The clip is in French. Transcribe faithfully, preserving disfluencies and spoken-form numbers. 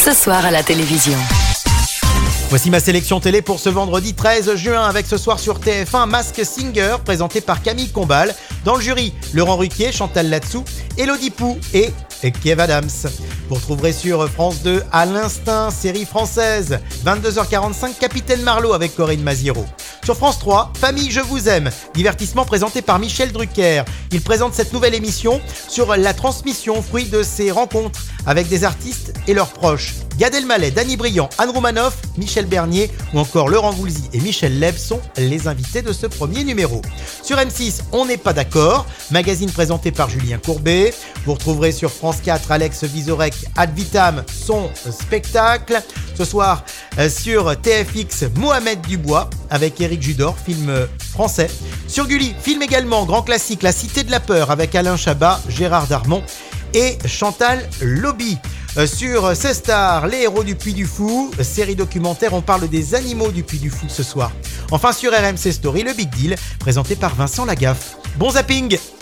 ce soir à la télévision. Voici ma sélection télé pour ce vendredi treize juin avec ce soir sur T F un Masked Singer présenté par Camille Combal. Dans le jury, Laurent Ruquier, Chantal Latsou, Élodie Pou et Kev Adams. Vous retrouverez sur France deux À l'instinct, série française, vingt-deux heures quarante-cinq, Capitaine Marlowe avec Corinne Maziero. Sur France trois, Famille je vous aime, divertissement présenté par Michel Drucker. Il présente cette nouvelle émission sur la transmission, fruit de ses rencontres avec des artistes et leurs proches. Gad Elmaleh, Danny Briand, Anne Roumanoff, Michel Bernier ou encore Laurent Voulzy et Michel Leb sont les invités de ce premier numéro. Sur M six, On n'est pas d'accord, magazine présenté par Julien Courbet. Vous retrouverez sur France quatre Alex Vizorek, Ad Vitam, son spectacle. Ce soir sur T F X, Mohamed Dubois avec Éric Judor, film français. Sur Gulli, film également, grand classique, La Cité de la Peur avec Alain Chabat, Gérard Darmon et Chantal Lobby. Sur C-Star, Les Héros du Puy du Fou, série documentaire, on parle des animaux du Puy du Fou ce soir. Enfin sur R M C Story, Le Big Deal, présenté par Vincent Lagaffe. Bon zapping!